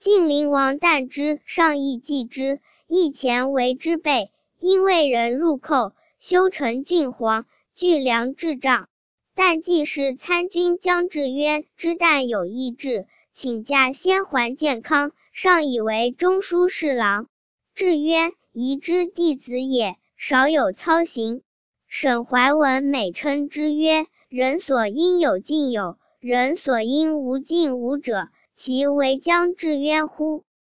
晋灵王旦之，上议继之，议前为之备，因为人入寇，修成郡皇，具粮至帐。但既是参军将至曰：之旦有异志，请假先还健康，上以为中书侍郎。至曰：宜之弟子也，少有操行。沈怀文美称之曰：人所应有尽有，人所应无尽无者，其为将至渊乎？